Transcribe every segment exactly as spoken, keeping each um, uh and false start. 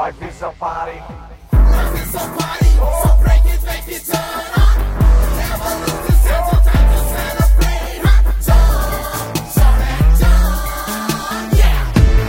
Life is a party. Life is a party. So break it, make it turn on. Never lose the sense of time to celebrate. Jump, shout and jump, yeah.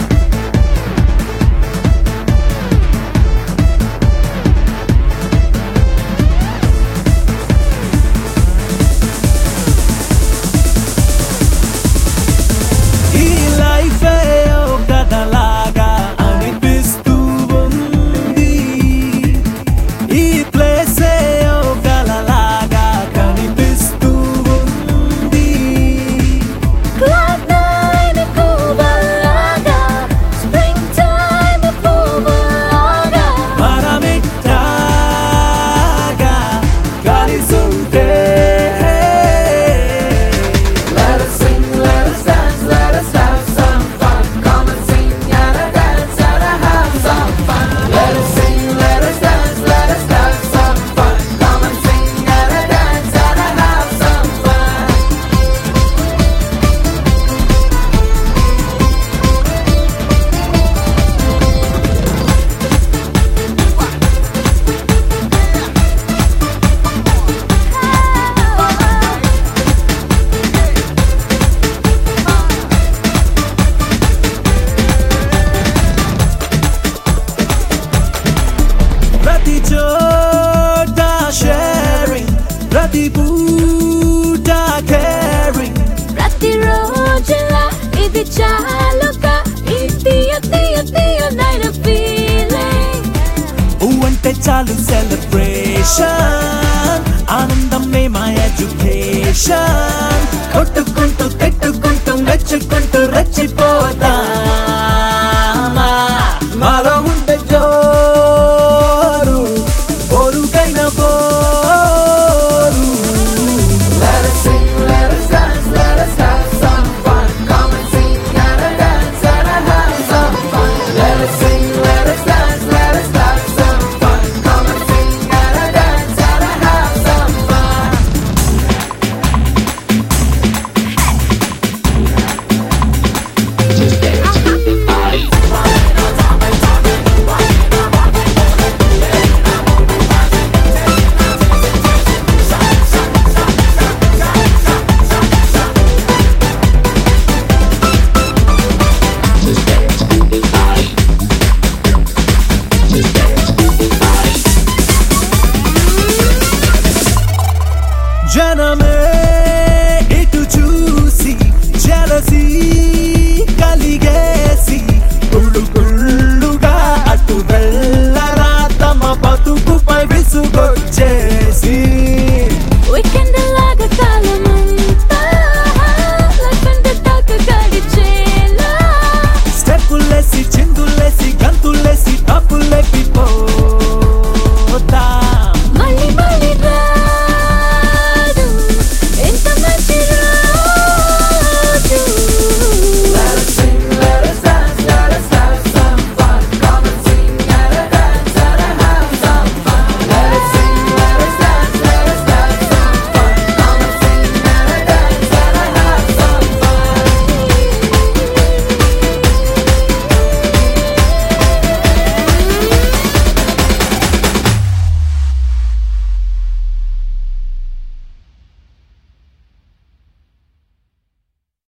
ఈ life ఓ కథలాగా అనిపిస్తూ ఉంది. ఈ place ఓ కలలాగా కనిపిస్తూ ఉంది. Cloud nine పువ్వులాగా, springtime పువ్వులాగా, మనమిట్టాగా కలిసుంటే Let us sing, let us dance, let us have some fun. Come and sing and a dance and a have some fun. Let us sing, let us dance, let us have some fun. Come and sing and a dance and a have some fun. ప్రతి చోట sharing, ప్రతి పూట caring. ప్రతిరోజులా ఇది చాలుగా, ఈ తీయ తీయ తీయనైన feeling. అంటే చాలు సెలబ్రేషన్, ఆనందమే మా ఎడ్యుకేషన్. కొట్టుకు